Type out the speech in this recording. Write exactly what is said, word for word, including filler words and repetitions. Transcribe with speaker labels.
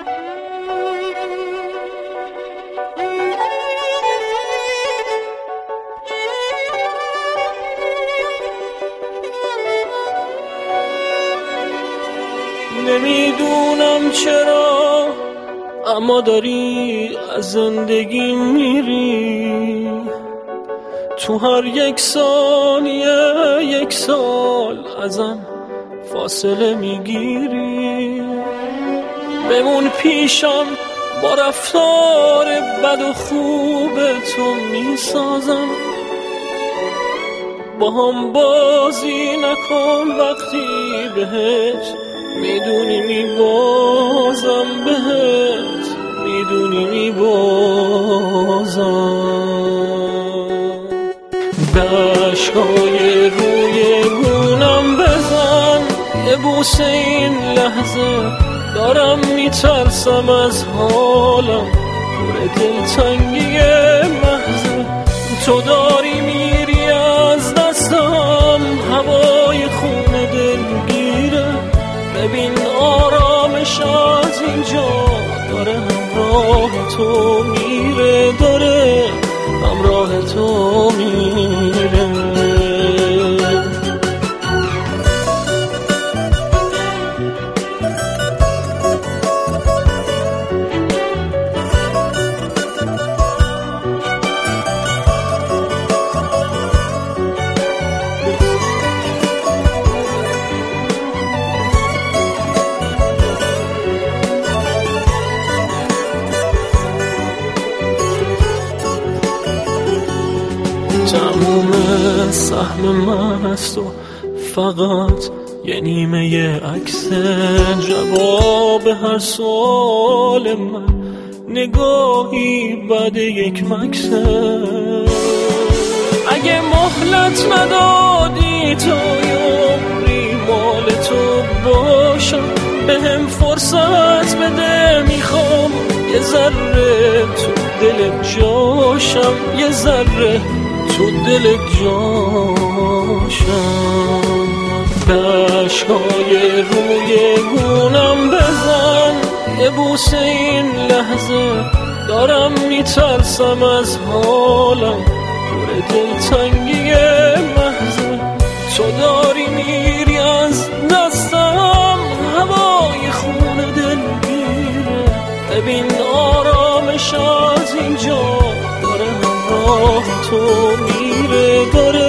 Speaker 1: نمیدونم چرا اما داری از زندگی میری، تو هر یک ثانیه یک سال ازم فاصله میگیری. بمون پیشم با رفتار بد و خوب تو میسازم، با هم بازی نکن وقتی بهت میدونی میبازم، بهت میدونی میبازم. دشت‌های روی گونم بزن، یه بوسه این لحظه دارم میترسم از حالم، پر دلتنگی محضه. تو داری میری از دستم، هوای خون دلگیره. ببین آرامش از اینجا داره همراه تو میره، داره همراه تو میره. تموم سهم من است و فقط یه نیمه عکس جواب هر سوال من، نگاهی بعد یک مکسه. اگه مهلت ندادی تا عمری مال تو باشم، بهم فرصت بده، میخوام یه ذره تو دل جاشم، یه ذره تو دل جاشم. دشت‌های روی گونم بزن، یه بوسه این لحظه دارم میترسم از حالم، پر دلتنگی محضه. تو داری میری از دستم، هوای خون دلگیره. ببین آرامش از اینجا داره همراه تو میره، داره